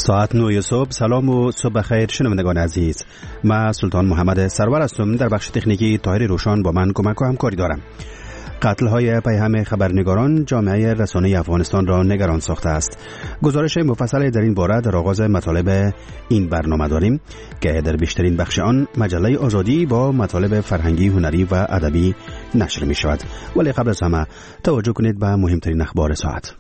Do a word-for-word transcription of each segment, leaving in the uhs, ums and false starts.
ساعت نه صبح. سلام و صبح خیر شنوندگان عزیز. من سلطان محمد سرور هستم. در بخش تکنیکی طاهر روشان با من کمک و همکاری دارم. قتل های پیهم خبرنگاران جامعه رسانه افغانستان را نگران ساخته است. گزارش مفصل در این باره در آغاز مطالب این برنامه داریم که در بیشترین بخش آن مجله آزادی با مطالب فرهنگی، هنری و ادبی نشر می شود. ولی قبل از همه توجه کنید به مهمترین اخبار ساعت.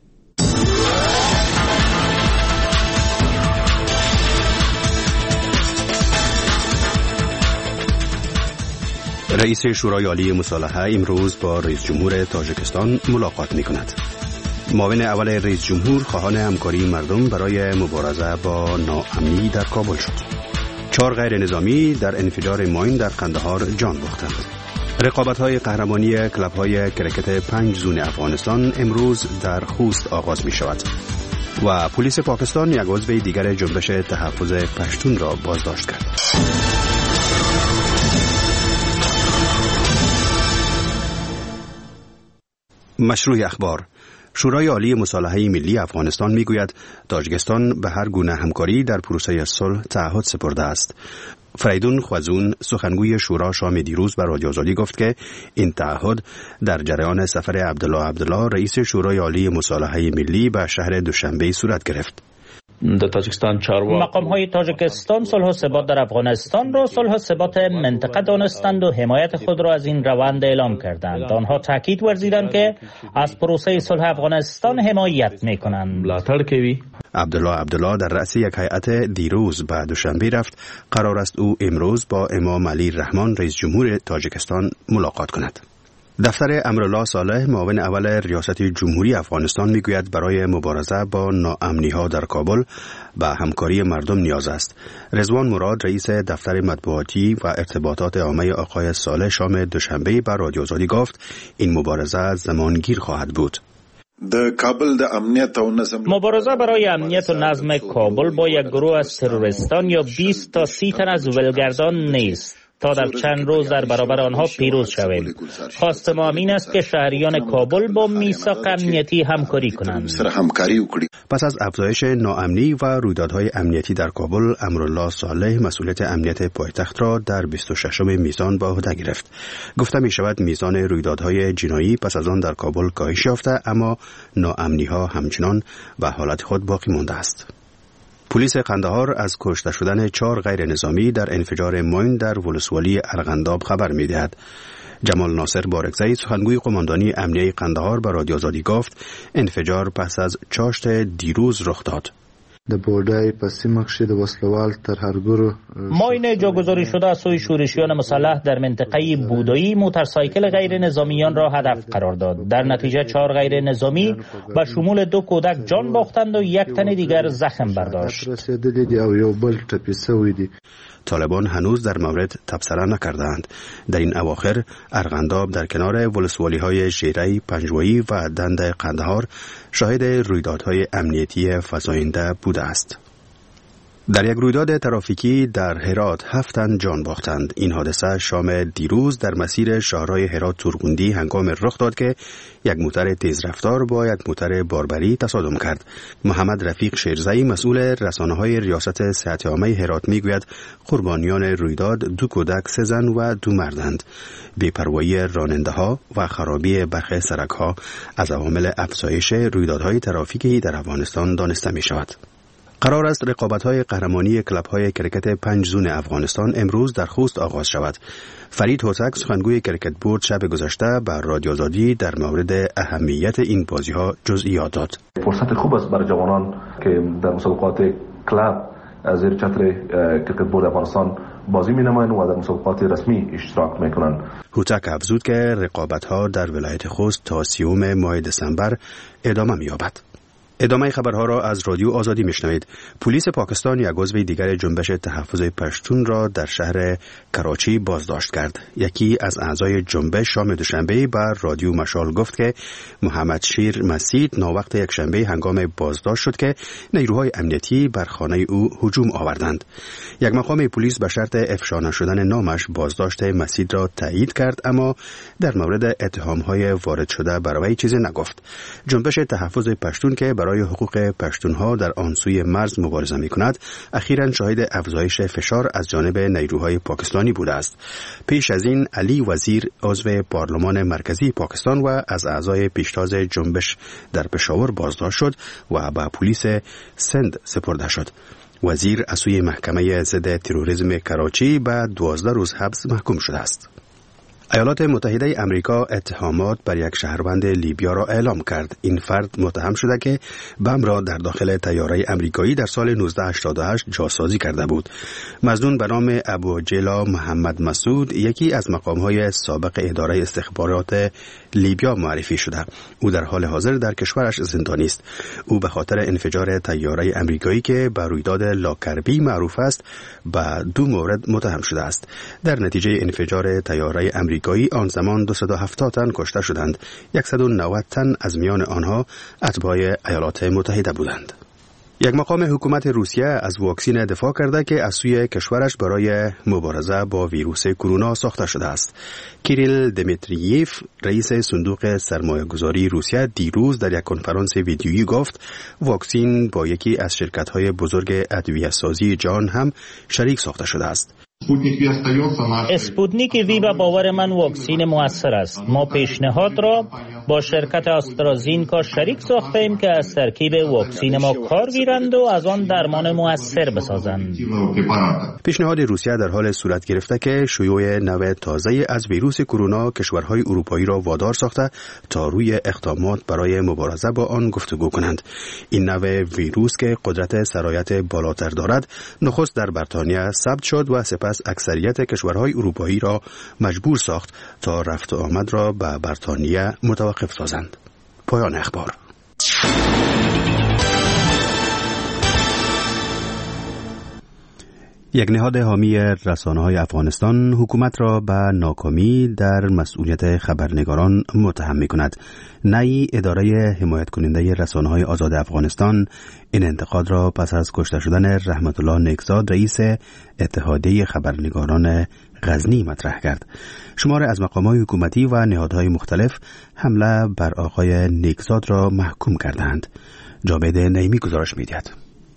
رئیس شورای عالی مصالحه امروز با رئیس جمهور تاجیکستان ملاقات می کند. معاون اول رئیس جمهور خواهان همکاری مردم برای مبارزه با ناامنی در کابل شد. چهار غیر نظامی در انفجار ماین در قندهار جان باختند. رقابت‌های قهرمانی کلب‌های کرکت پنج زون افغانستان امروز در خوست آغاز می شود. و پلیس پاکستان یک عضو دیگر جنبش تحفظ پشتون را بازداشت کرد. مشروع اخبار. شورای عالی مصالحه ملی افغانستان میگوید تاجیکستان به هر گونه همکاری در پروسه صلح تعهد سپرده است. فریدون خوازون سخنگوی شورا شام دیروز به رادیو آزادی گفت که این تعهد در جریان سفر عبدالله عبدالله رئیس شورای عالی مصالحه ملی به شهر دوشنبه صورت گرفت. مقام های تاجیکستان صلح و ثبات در افغانستان را صلح و ثبات منطقه دانستند و حمایت خود را از این روند اعلام کردند. آنها تاکید ورزیدند که از پروسه صلح افغانستان حمایت میکنند. عبدالله عبدالله در رأس یک هیئت دیروز به دوشنبه رفت. قرار است او امروز با امام علی رحمان رئیس جمهور تاجیکستان ملاقات کند. دفتر امرالله صالح معاون اول ریاست جمهوری افغانستان میگوید برای مبارزه با ناامنی‌ها در کابل به همکاری مردم نیاز است. رضوان مراد رئیس دفتر مطبوعاتی و ارتباطات عامه آقای صالح شام دوشنبه به رادیو آزادی گفت این مبارزه زمانگیر خواهد بود. مبارزه برای امنیت و نظم کابل با یک گروه از تروریستان یا بیست تا سی تن از ولگردان نیست تا در چند روز در برابر آنها پیروز شویم. خواست ما این است که شهریان کابل با میثاق امنیتی همکاری کنند. پس از افزایش ناامنی و رویدادهای امنیتی در کابل، امرالله صالح مسئولیت امنیت پایتخت را در بیست و ششم میزان به عهده گرفت. گفته می شود میزان رویدادهای جنایی پس از آن در کابل کاهش یافته، اما ناامنی‌ها همچنان به حالت خود باقی مانده است. پلیس قندهار از کشته شدن چهار غیر نظامی در انفجار ماین در ولسوالی ارغنداب خبر می‌دهد. جمال ناصر بارکزئی سخنگوی قماندانی امنیه قندهار به رادیو آزادی گفت انفجار پس از چاشت دیروز رخ داد. د بودای په سیمه کې د وسلوال ترهګرو ماین جاگذاری شده از سوی شورشیان مسلح در منطقه بودایی موتورسایکل غیر نظامیان را هدف قرار داد. در نتیجه چهار غیر نظامی به شمول دو کودک جان باختند و یک تن دیگر زخم برداشت. طالبان هنوز در مورد تبصره نکردند. در این اواخر ارغنداب در کنار ولسوالی‌های ژیری، پنجوایی و دند قندهار شاهد رویدادهای امنیتی فزاینده بوده است. در یک رویداد ترافیکی در هرات هفت تن جان باختند. این حادثه شام دیروز در مسیر شاهراه هرات تورگوندی هنگام رخ داد که یک موتر تیزرفتار با یک موتر باربری تصادم کرد. محمد رفیق شیرزئی مسئول رسانه‌های ریاست صحت عامه هرات میگوید قربانیان رویداد دو کودک، سه زن و دو مردند. بی‌پروایی راننده‌ها و خرابی برخی سرک‌ها از عوامل افزایش رویدادهای ترافیکی در افغانستان دانسته می‌شود. قرار است رقابت‌های قهرمانی کلب‌های کرکت پنج زون افغانستان امروز در خوست آغاز شود. فرید هوتک سخنگوی کرکت بورد شب گذشته بر رادیو آزادی در مورد اهمیت این بازی‌ها جزئیات داد. فرصت خوب است برای جوانان که در مسابقات کلب از زیر چتر کرکت بورد افغانستان بازی می‌نمایند و در مسابقات رسمی اشتراک می‌کنند. هوتک افزود که رقابت‌ها در ولایت خوست تا سیوم ماه دسامبر ادامه می‌یابد. ادامه خبرها را از رادیو آزادی میشنوید. پلیس پاکستان یک عضو دیگر جنبش تحفظ پشتون را در شهر کراچی بازداشت کرد. یکی از اعضای جنبش شام دوشنبه بر رادیو مشال گفت که محمد شیر مسید ناوقت یک شنبه هنگام بازداشت شد که نیروهای امنیتی بر خانه او هجوم آوردند. یک مقام پلیس به شرط افشا نشدن نامش بازداشت مسید را تایید کرد، اما در مورد اتهام‌های وارد شده بر وی چیزی نگفت. جنبش تحفظ پشتون که برای برای حقوق پشتونها در آن سوی مرز مبارزه می‌کند، اخیراً شاهد افزایش فشار از جانب نیروهای پاکستانی بوده است. پیش از این علی وزیر عضو پارلمان مرکزی پاکستان و از اعضای پیشتاز جنبش در پشاور بازداشت شد و به پلیس سند سپرده شد. وزیر از سوی محکمه ضد تروریسم کراچی به دوازده روز حبس محکوم شده است. ایالات متحده امریکا اتهامات بر یک شهروند لیبیا را اعلام کرد. این فرد متهم شده که بم را در داخل طیاره امریکایی در سال نوزده هشتاد و هشت جاسازی کرده بود. مظنون به نام ابو جیلا محمد مسعود یکی از مقام‌های سابق اداره استخبارات لیبیا معرفی شده. او در حال حاضر در کشورش زندانی است. او به خاطر انفجار طیاره امریکایی که به رویداد لاکربی معروف است به دو مورد متهم شده است. در نتیجه انفجار طیاره امریکایی آن زمان دویست و هفتاد تن کشته شدند. صد و نود تن از میان آنها اتباع ایالات متحده بودند. یک مقام حکومت روسیه از واکسن دفاع کرده که از سوی کشورش برای مبارزه با ویروس کرونا ساخته شده است. کیریل دمیترییف رئیس صندوق سرمایه‌گذاری روسیه دیروز در یک کنفرانس ویدیویی گفت واکسن با یکی از شرکت‌های بزرگ ادویه‌سازی جهان هم شریک ساخته شده است. اسپوتنیک وی به باور من واکسن موثر است. ما پیشنهاد را با شرکت آسترازینکا شریک ساخته ایم که از ترکیب واکسن ما کار گیرند و از آن درمان موثر بسازند. پیشنهاد روسیه در حال صورت گرفته که شیوع نوع تازه از ویروس کرونا کشورهای اروپایی را وادار ساخته تا روی اقدامات برای مبارزه با آن گفتگو کنند. این نوع ویروس که قدرت سرایت بالاتر دارد، نخست در بریتانیا ثبت شد و سپس اکثریت کشورهای اروپایی را مجبور ساخت تا رفت و آمد را به بریتانیا متوقف سازند. پایان اخبار. یک نهاد حامی رسانه‌های افغانستان حکومت را به ناکامی در مسئولیت خبرنگاران متهم می‌کند. نئی اداره حمایت کننده رسانه‌های آزاد افغانستان این انتقاد را پس از کشته شدن رحمت الله نیکزاد رئیس اتحادیه خبرنگاران غزنی مطرح کرد. شمار از مقامات حکومتی و نهادهای مختلف حمله بر آقای نیکزاد را محکوم کردند. جاوید نعیمی گزارش می‌دهد.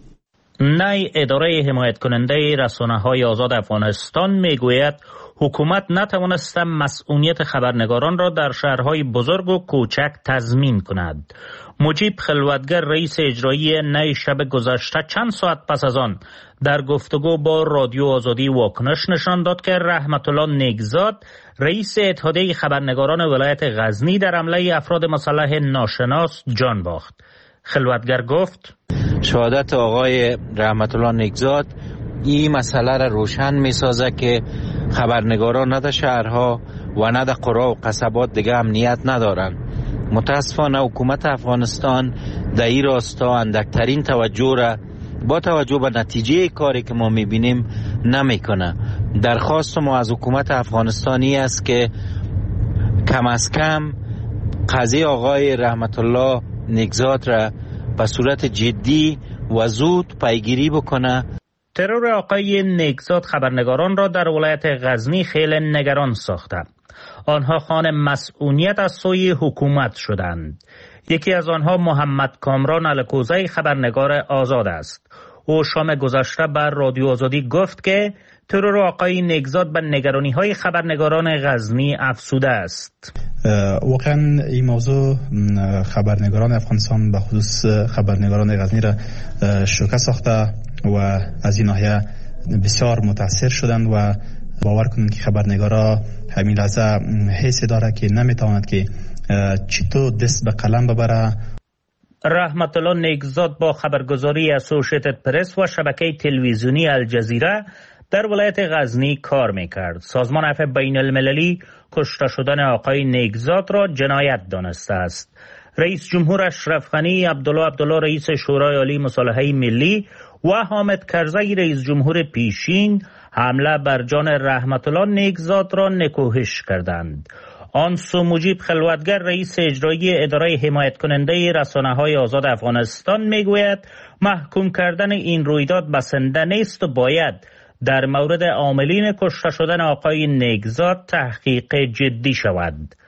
نئی اداره حمایت کننده رسانه‌های آزاد افغانستان میگوید حکومت نتوانسته مسئولیت خبرنگاران را در شهرهای بزرگ و کوچک تضمین کند. مجیب خلوتگر رئیس اجرایی نئی شب گذشته چند ساعت پس از آن در گفتگو با رادیو آزادی واکنش نشان داد که رحمت الله نیکزاد رئیس اتحادیه خبرنگاران ولایت غزنی در حمله افراد مسلح ناشناس جان باخت. خلوتگر گفت شهادت آقای رحمت الله نیکزاد این مسئله را روشن می سازه که خبرنگاران نه در شهرها و نه در قرى و قصبات دیگه امنیت ندارن. متاسفانه حکومت افغانستان در این راستا اندکترین توجه را با توجه به نتیجه کاری که ما می بینیم نمی کنه. درخواست ما از حکومت افغانستانی است که کم از کم قضیه آقای رحمت الله نیکزاد را به صورت جدی و زود پیگیری بکنه. ترور آقای نیکزاد خبرنگاران را در ولایت غزنی خیلی نگران ساخته. آنها خوان مسئولیت از سوی حکومت شدند. یکی از آنها محمد کامران الکوزی خبرنگار آزاد است. او شام گذشته بر رادیو آزادی گفت که ترور آقای نیکزاد به نگرانی های خبرنگاران غزنی افزوده است. واقعا این موضوع خبرنگاران افغانستان به خصوص خبرنگاران غزنی را شوکه ساخته و از این ناحیه بسیار متاثر شدند و باور کنند که خبرنگارا همین لحظه حسی داره که نمیتواند که چطور دست به قلم ببره. رحمت الله نیکزاد با خبرگزاری اسوشیتد پرس و شبکه تلویزیونی الجزیره در ولایت غزنی کار میکرد. سازمان عفو بین المللی کشته شدن آقای نیکزاد را جنایت دانسته است. رئیس جمهور اشرف غنی، عبدالله عبدالله رئیس شورای عالی مصالحه ملی و حامد کرزی رئیس جمهور پیشین حمله بر جان رحمت الله نیکزاد را نکوهش کردند. آن سو مجیب خلوتگر رئیس اجرایی اداره حمایت کننده رسانه‌های آزاد افغانستان میگوید محکوم کردن این رویداد بسنده نیست و باید در مورد عاملین کشته شدن آقای نیکزاد تحقیق جدی شود.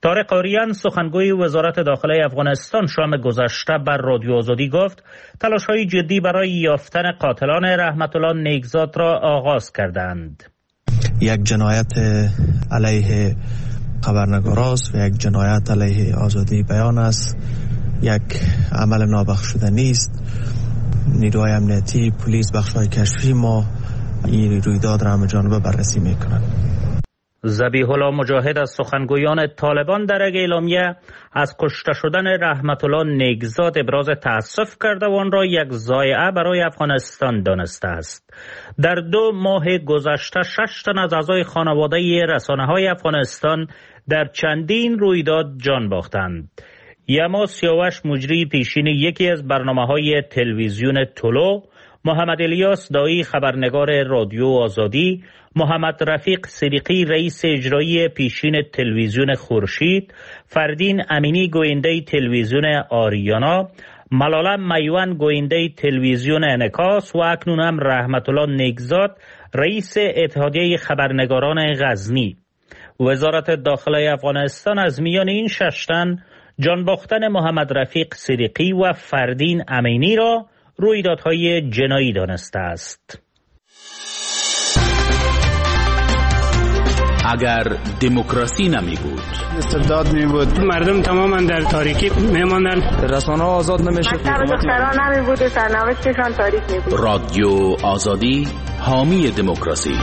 طارق آریان سخنگوی وزارت داخله افغانستان شام گذشته بر رادیو آزادی گفت تلاش‌های جدی برای یافتن قاتلان رحمت الله نیکزاد را آغاز کردند. یک جنایت علیه خبرنگار است و یک جنایت علیه آزادی بیان است، یک عمل نابخشودنی است. نیروهای امنیتی، پلیس، بخش‌های کشفی ما این رویداد را همه جانبه بررسی می‌کنند. ذبیح الله مجاهد از سخنگویان طالبان در یک اعلامیه از کشته شدن رحمت الله نیکزاد ابراز تأسف کرده و آن را یک ضایعه برای افغانستان دانسته است. در دو ماه گذشته شش تن از اعضای خانواده رسانه‌های افغانستان در چندین رویداد جان باختند. یما سیاوش مجری پیشین یکی از برنامه‌های تلویزیون طلوع، محمد الیاس دایی خبرنگار رادیو آزادی، محمد رفیق صدیقی رئیس اجرایی پیشین تلویزیون خورشید، فردین امینی گوینده تلویزیون آریانا، ملاله میوان گوینده تلویزیون انعکاس و اکنون هم رحمت الله نیکزاد رئیس اتحادیه خبرنگاران غزنی. وزارت داخله افغانستان از میان این شش تن جان باختن محمد رفیق صدیقی و فردین امینی را رویدادهای جنایی دانسته است. اگر دموکراسی نمی بود، استبداد می بود، مردم تماما در تاریکی می ماندن، رسانه‌ها آزاد نمیشد، دختران نمی بود و سرنوشتشان تاریک می بود. رادیو آزادی حامی دموکراسی.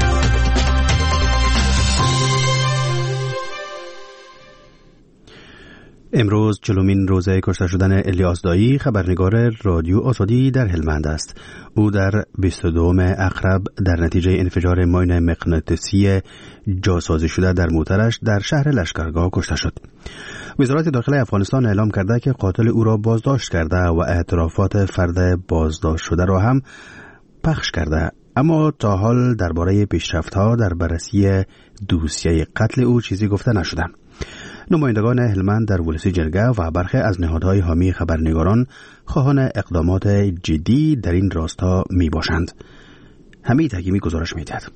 امروز چهلمین روزه کشته شدن الیاس دایی خبرنگار رادیو آزادی در هلمند است. او در بیست و دوم اقرب در نتیجه انفجار ماین مغناطیسی جاسازی شده در موترش در شهر لشکرگاه کشته شد. وزارت داخله افغانستان اعلام کرده که قاتل او را بازداشت کرده و اعترافات فرد بازداشت شده را هم پخش کرده، اما تا حال درباره پیشرفت‌ها در بررسی دوسیه قتل او چیزی گفته نشده. نمایندگان هلمند در ولسی جرگه و برخی از نهادهای حامی خبرنگاران خواهان اقدامات جدی در این راستا می باشند. حمید حکیمی گزارش می دهد.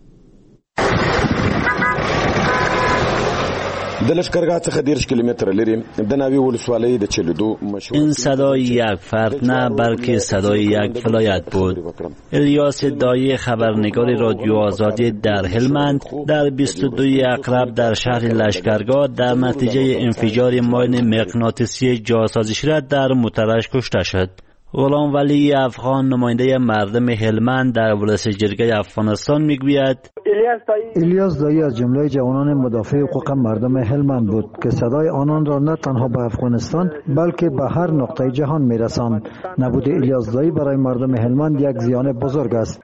این صدای یک فرد نه بلکه صدای یک ولایت بود. الیاس دایی خبرنگار رادیو آزادی در هلمند در بیست و دوم اقرب در شهر لشکرگاه در نتیجه انفجار ماین مغناطیسی جاسازی شده در موترش کشته شد. غلام ولی افغان نماینده مردم هلمند در ولسی جرگه افغانستان میگوید الیاس دایی از جمله جوانان مدافع حقوق مردم هلمند بود که صدای آنان را نه تنها به افغانستان بلکه به هر نقطه جهان میرساند. نبود الیاس دایی برای مردم هلمند یک زیان بزرگ است.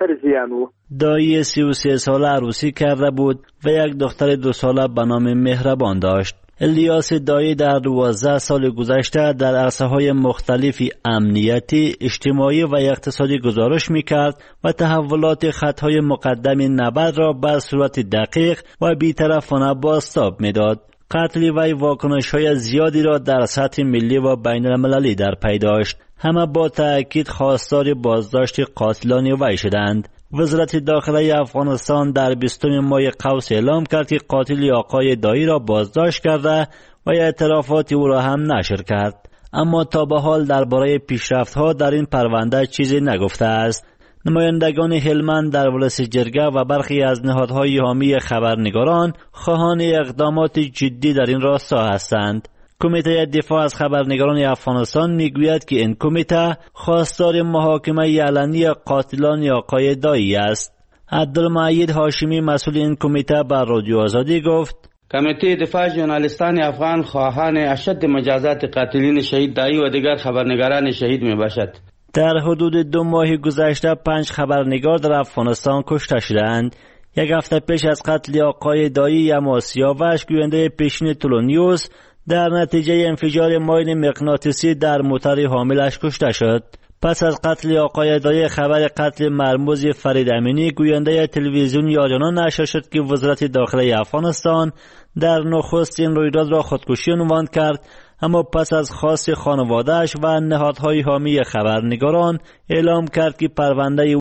دایی سی و سه ساله عروسی کرده بود و یک دختر دو ساله به نام مهربان داشت. الیاس دایی در دوازده سال گذشته در عرصه‌های مختلفی امنیتی، اجتماعی و اقتصادی گزارش می‌کرد و تحولات خطهای مقدم نبرد را به صورت دقیق و بی‌طرفانه بازتاب می‌داد. قتل وی واکنش‌های زیادی را در سطح ملی و بین‌المللی در پی داشت. همه با تأکید خواستار بازداشت قاتلان وی شدند. وزارت داخله افغانستان در بیستم ماه قوس اعلام کرد که قاتل آقای دایی را بازداشت کرده و اعترافات او را هم نشر کرد، اما تا به حال درباره پیشرفت‌ها در این پرونده چیزی نگفته است. نمایندگان هلمند در ولسی جرگه و برخی از نهادهای حامی خبرنگاران خواهان اقدامات جدی در این راستا هستند. کمیته دفاع از خبرنگاران افغانستان میگوید که این کمیته خواستار محاکمه علنی قاتلان آقای دایی است. عبدالمعید هاشمی مسئول این کمیته بر رادیو آزادی گفت کمیته دفاع ژورنالیستان افغان خواهان اشد مجازات قاتلین شهید دایی و دیگر خبرنگاران شهید می باشد. در حدود دو ماه گذشته پنج خبرنگار در افغانستان کشته شدند. یک هفته پیش از قتل آقای دایی یما سیاوش گوینده پیشین طلوع نیوز در نتیجه انفجار ماین مغناطیسی در موتر حاملش کشته شد. پس از قتل آقای دایی خبر قتل مرموز فرید امینی گوینده تلویزیون یاریانا نشر شد که وزارت داخله افغانستان در نخست این رویداد را خودکشی عنوان کرد، اما پس از خواست خانواده‌اش و نهادهای حامی خبرنگاران اعلام کرد که پرونده